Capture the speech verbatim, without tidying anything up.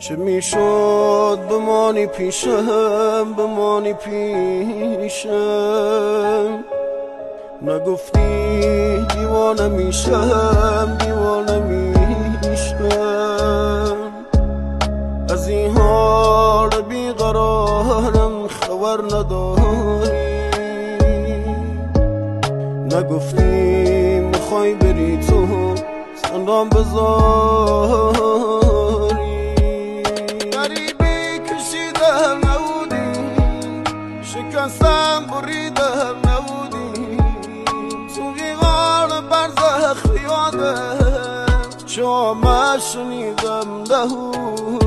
چه میشد بمانی پیشم، بمانی پیشم. نگفتی دیوانه میشم، دیوانه میشم. از این حال بیقرارم خبر نداری. نگفتی میخوای بری تو زندان بذاری. غریبی کشیدم نبودی، شکستم بریدم نبودی. تو بیغار برزخ یادم شما شنیدم دهو